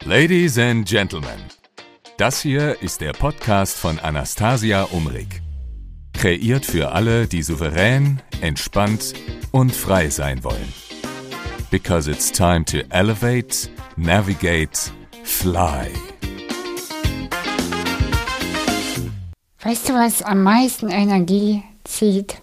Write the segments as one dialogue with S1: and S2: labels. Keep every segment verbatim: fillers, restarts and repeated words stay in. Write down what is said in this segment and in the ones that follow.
S1: Ladies and Gentlemen, das hier ist der Podcast von Anastasia Umrig. Kreiert für alle, die souverän, entspannt und frei sein wollen. Because it's time to elevate, navigate, fly.
S2: Weißt du, was am meisten Energie zieht?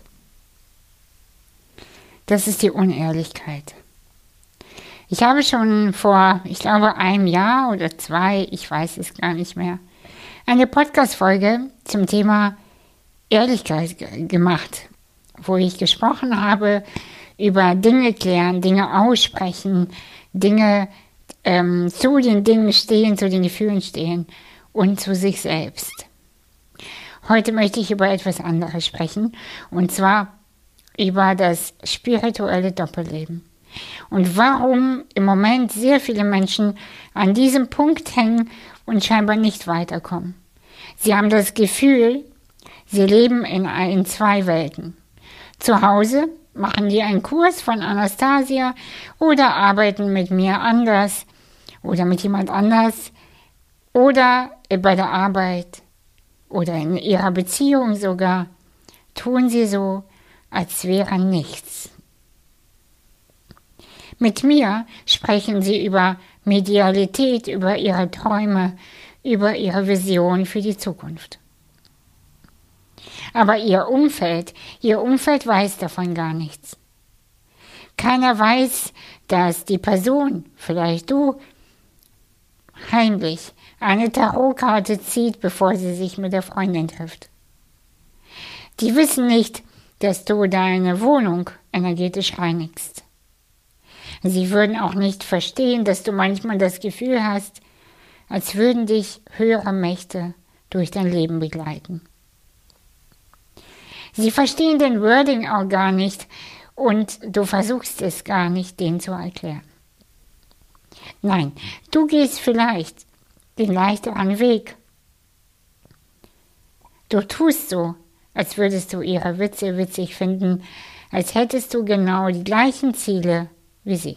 S2: Das ist die Unehrlichkeit. Ich habe schon vor, ich glaube, einem Jahr oder zwei, ich weiß es gar nicht mehr, eine Podcast-Folge zum Thema Ehrlichkeit g- gemacht, wo ich gesprochen habe über Dinge klären, Dinge aussprechen, Dinge ähm, zu den Dingen stehen, zu den Gefühlen stehen und zu sich selbst. Heute möchte ich über etwas anderes sprechen, und zwar über das spirituelle Doppelleben. Und warum im Moment sehr viele Menschen an diesem Punkt hängen und scheinbar nicht weiterkommen. Sie haben das Gefühl, sie leben in, in zwei Welten. Zu Hause machen die einen Kurs von Anastasia oder arbeiten mit mir anders oder mit jemand anders oder bei der Arbeit oder in ihrer Beziehung sogar, tun sie so, als wäre nichts. Mit mir sprechen sie über Medialität, über ihre Träume, über ihre Vision für die Zukunft. Aber ihr Umfeld, ihr Umfeld weiß davon gar nichts. Keiner weiß, dass die Person, vielleicht du, heimlich eine Tarotkarte zieht, bevor sie sich mit der Freundin trifft. Die wissen nicht, dass du deine Wohnung energetisch reinigst. Sie würden auch nicht verstehen, dass du manchmal das Gefühl hast, als würden dich höhere Mächte durch dein Leben begleiten. Sie verstehen den Wording auch gar nicht und du versuchst es gar nicht, denen zu erklären. Nein, du gehst vielleicht den leichteren Weg. Du tust so, als würdest du ihre Witze witzig finden, als hättest du genau die gleichen Ziele wie sie.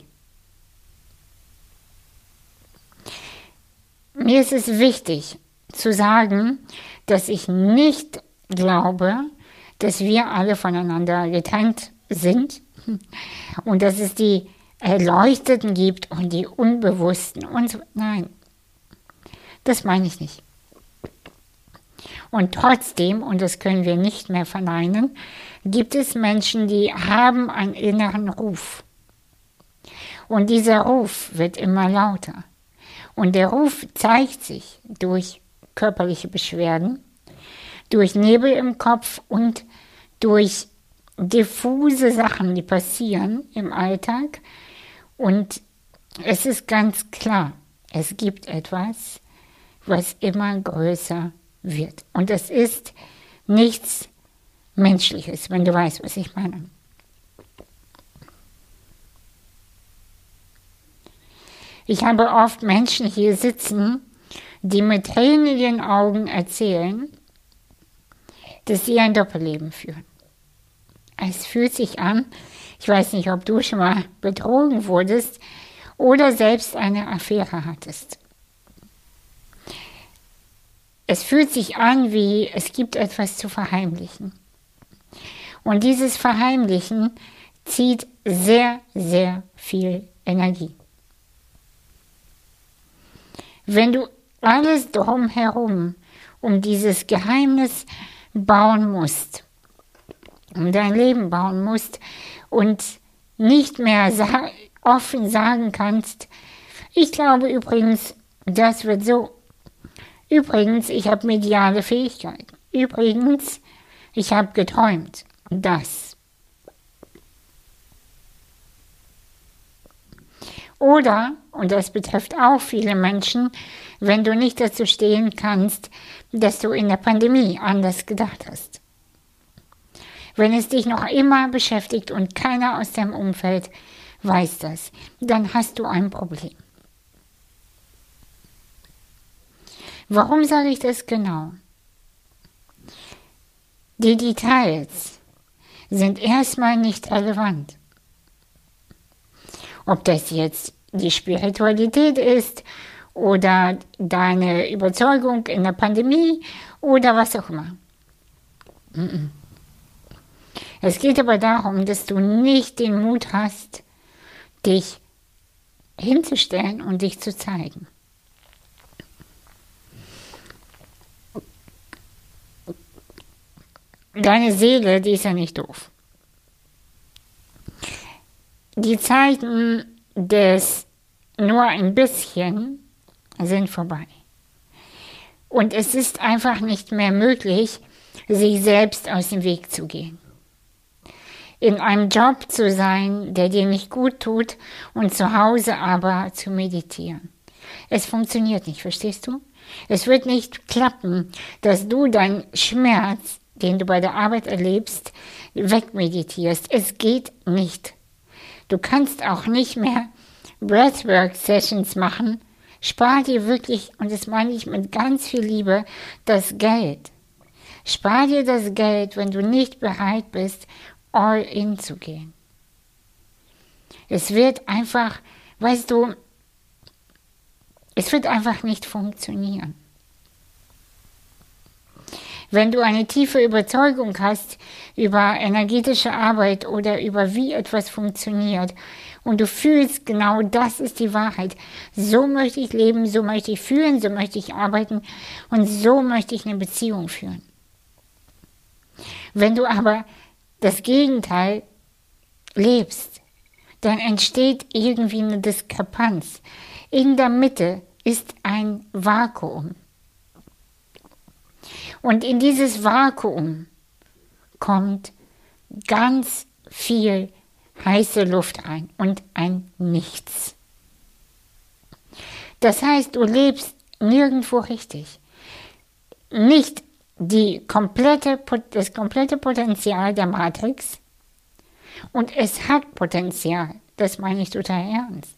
S2: Mir ist es wichtig zu sagen, dass ich nicht glaube, dass wir alle voneinander getrennt sind und dass es die Erleuchteten gibt und die Unbewussten und so. Nein, das meine ich nicht. Und trotzdem, und das können wir nicht mehr verneinen, gibt es Menschen, die haben einen inneren Ruf. Und dieser Ruf wird immer lauter. Und der Ruf zeigt sich durch körperliche Beschwerden, durch Nebel im Kopf und durch diffuse Sachen, die passieren im Alltag. Und es ist ganz klar, es gibt etwas, was immer größer wird. Und es ist nichts Menschliches, wenn du weißt, was ich meine. Ich habe oft Menschen hier sitzen, die mit Tränen in den Augen erzählen, dass sie ein Doppelleben führen. Es fühlt sich an, ich weiß nicht, ob du schon mal betrogen wurdest oder selbst eine Affäre hattest. Es fühlt sich an, wie es gibt etwas zu verheimlichen. Und dieses Verheimlichen zieht sehr, sehr viel Energie. Wenn du alles drumherum um dieses Geheimnis bauen musst, um dein Leben bauen musst und nicht mehr sa- offen sagen kannst, ich glaube übrigens, das wird so. Übrigens, ich habe mediale Fähigkeiten. Übrigens, ich habe geträumt. Das. Oder, und das betrifft auch viele Menschen, wenn du nicht dazu stehen kannst, dass du in der Pandemie anders gedacht hast. Wenn es dich noch immer beschäftigt und keiner aus deinem Umfeld weiß das, dann hast du ein Problem. Warum sage ich das genau? Die Details sind erstmal nicht relevant. Ob das jetzt die Spiritualität ist oder deine Überzeugung in der Pandemie oder was auch immer. Es geht aber darum, dass du nicht den Mut hast, dich hinzustellen und dich zu zeigen. Deine Seele, die ist ja nicht doof. Die Zeiten des nur ein bisschen sind vorbei. Und es ist einfach nicht mehr möglich, sich selbst aus dem Weg zu gehen. In einem Job zu sein, der dir nicht gut tut und zu Hause aber zu meditieren. Es funktioniert nicht, verstehst du? Es wird nicht klappen, dass du deinen Schmerz, den du bei der Arbeit erlebst, wegmeditierst. Es geht nicht. Du kannst auch nicht mehr Breathwork-Sessions machen. Spar dir wirklich, und das meine ich mit ganz viel Liebe, das Geld. Spar dir das Geld, wenn du nicht bereit bist, all in zu gehen. Es wird einfach, weißt du, es wird einfach nicht funktionieren. Wenn du eine tiefe Überzeugung hast über energetische Arbeit oder über wie etwas funktioniert und du fühlst, genau das ist die Wahrheit, so möchte ich leben, so möchte ich fühlen, so möchte ich arbeiten und so möchte ich eine Beziehung führen. Wenn du aber das Gegenteil lebst, dann entsteht irgendwie eine Diskrepanz. In der Mitte ist ein Vakuum. Und in dieses Vakuum kommt ganz viel heiße Luft rein und ein Nichts. Das heißt, du lebst nirgendwo richtig. Nicht die komplette, das komplette Potenzial der Matrix und es hat Potenzial, das meine ich total ernst.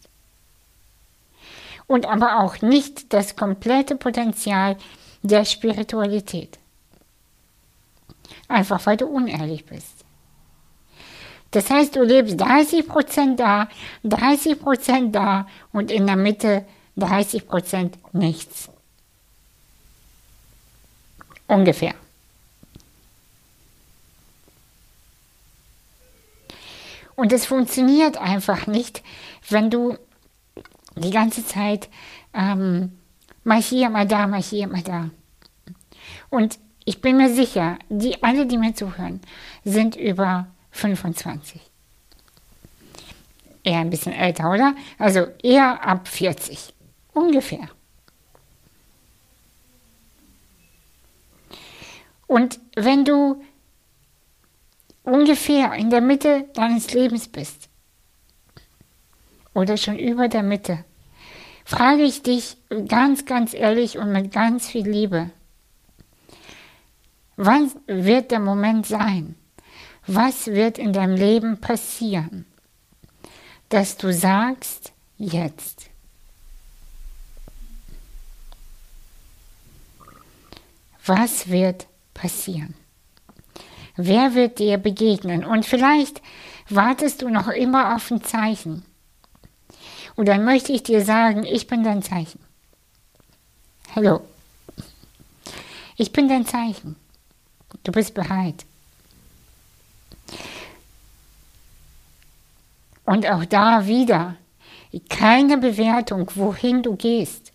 S2: Und aber auch nicht das komplette Potenzial der Spiritualität. Einfach weil du unehrlich bist. Das heißt, du lebst dreißig Prozent da, dreißig Prozent da und in der Mitte dreißig Prozent nichts. Ungefähr. Und es funktioniert einfach nicht, wenn du die ganze Zeit ähm, mal hier, mal da, mal hier, mal da. Und ich bin mir sicher, die alle, die mir zuhören, sind über fünfundzwanzig. Eher ein bisschen älter, oder? Also eher ab vierzig. Ungefähr. Und wenn du ungefähr in der Mitte deines Lebens bist oder schon über der Mitte, frage ich dich ganz, ganz ehrlich und mit ganz viel Liebe, wann wird der Moment sein? Was wird in deinem Leben passieren, dass du sagst, jetzt? Was wird passieren? Wer wird dir begegnen? Und vielleicht wartest du noch immer auf ein Zeichen. Und dann möchte ich dir sagen, ich bin dein Zeichen. Hallo. Ich bin dein Zeichen. Du bist bereit. Und auch da wieder keine Bewertung, wohin du gehst.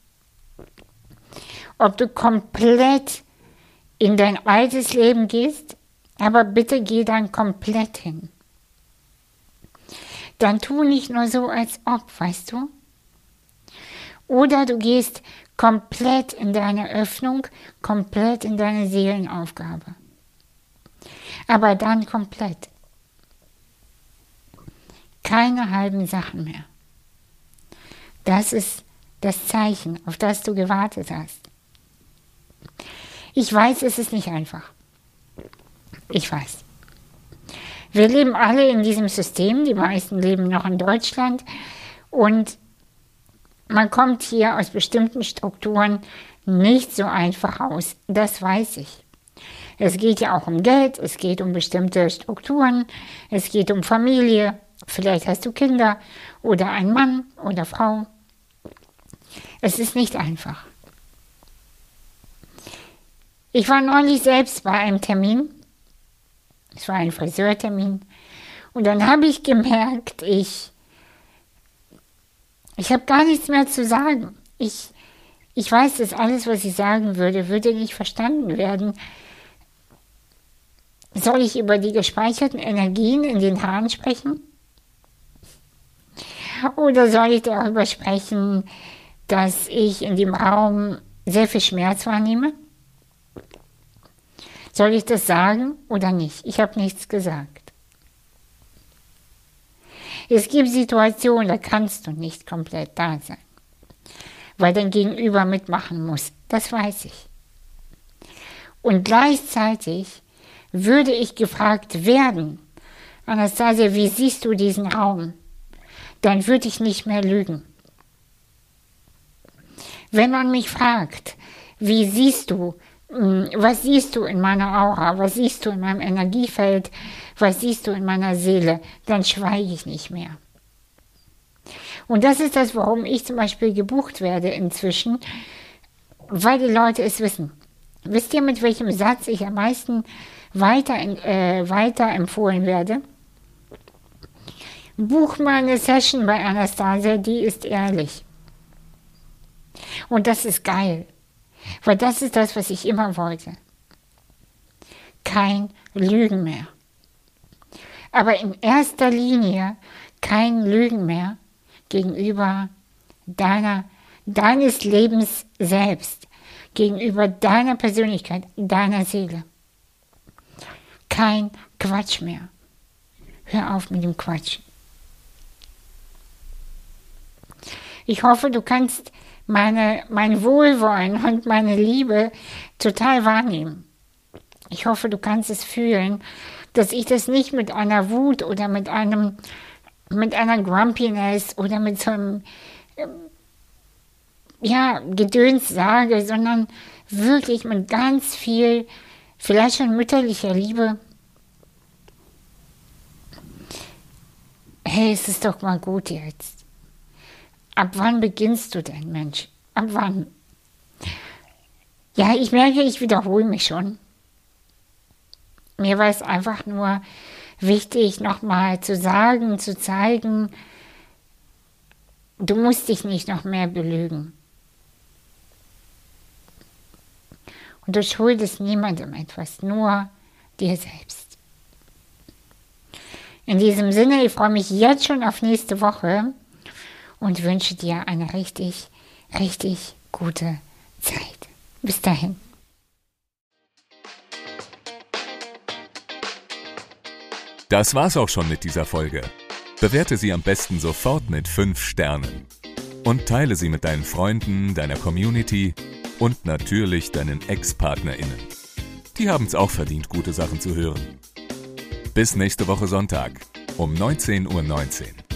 S2: Ob du komplett in dein altes Leben gehst, aber bitte geh dann komplett hin. Dann tu nicht nur so, als ob, weißt du? Oder du gehst komplett in deine Öffnung, komplett in deine Seelenaufgabe. Aber dann komplett. Keine halben Sachen mehr. Das ist das Zeichen, auf das du gewartet hast. Ich weiß, es ist nicht einfach. Ich weiß. Wir leben alle in diesem System, die meisten leben noch in Deutschland und man kommt hier aus bestimmten Strukturen nicht so einfach raus. Das weiß ich. Es geht ja auch um Geld, es geht um bestimmte Strukturen, es geht um Familie, vielleicht hast du Kinder oder einen Mann oder Frau. Es ist nicht einfach. Ich war neulich selbst bei einem Termin. Es war ein Friseurtermin. Und dann habe ich gemerkt, ich, ich habe gar nichts mehr zu sagen. Ich, ich weiß, dass alles, was ich sagen würde, würde nicht verstanden werden. Soll ich über die gespeicherten Energien in den Haaren sprechen? Oder soll ich darüber sprechen, dass ich in dem Raum sehr viel Schmerz wahrnehme? Soll ich das sagen oder nicht? Ich habe nichts gesagt. Es gibt Situationen, da kannst du nicht komplett da sein, weil dein Gegenüber mitmachen muss. Das weiß ich. Und gleichzeitig würde ich gefragt werden, Anastasia, wie siehst du diesen Raum? Dann würde ich nicht mehr lügen. Wenn man mich fragt, wie siehst du, was siehst du in meiner Aura, was siehst du in meinem Energiefeld, was siehst du in meiner Seele, dann schweige ich nicht mehr. Und das ist das, warum ich zum Beispiel gebucht werde inzwischen, weil die Leute es wissen. Wisst ihr, mit welchem Satz ich am meisten weiter, äh, weiter empfohlen werde? Buch mal eine Session bei Anastasia, die ist ehrlich. Und das ist geil, weil das ist das, was ich immer wollte. Kein Lügen mehr. Aber in erster Linie kein Lügen mehr gegenüber deiner, deines Lebens selbst, gegenüber deiner Persönlichkeit, deiner Seele. Kein Quatsch mehr. Hör auf mit dem Quatsch. Ich hoffe, du kannst meine, mein Wohlwollen und meine Liebe total wahrnehmen. Ich hoffe, du kannst es fühlen, dass ich das nicht mit einer Wut oder mit einem, mit einer Grumpiness oder mit so einem, ja, Gedöns sage, sondern wirklich mit ganz viel, vielleicht schon mütterlicher Liebe. Hey, es ist doch mal gut jetzt. Ab wann beginnst du denn, Mensch? Ab wann? Ja, ich merke, ich wiederhole mich schon. Mir war es einfach nur wichtig, nochmal zu sagen, zu zeigen, du musst dich nicht noch mehr belügen. Und du schuldest niemandem etwas, nur dir selbst. In diesem Sinne, ich freue mich jetzt schon auf nächste Woche und wünsche dir eine richtig, richtig gute Zeit. Bis dahin.
S1: Das war's auch schon mit dieser Folge. Bewerte sie am besten sofort mit fünf Sternen. Und teile sie mit deinen Freunden, deiner Community und natürlich deinen Ex-PartnerInnen. Die haben's auch verdient, gute Sachen zu hören. Bis nächste Woche Sonntag um neunzehn Uhr neunzehn.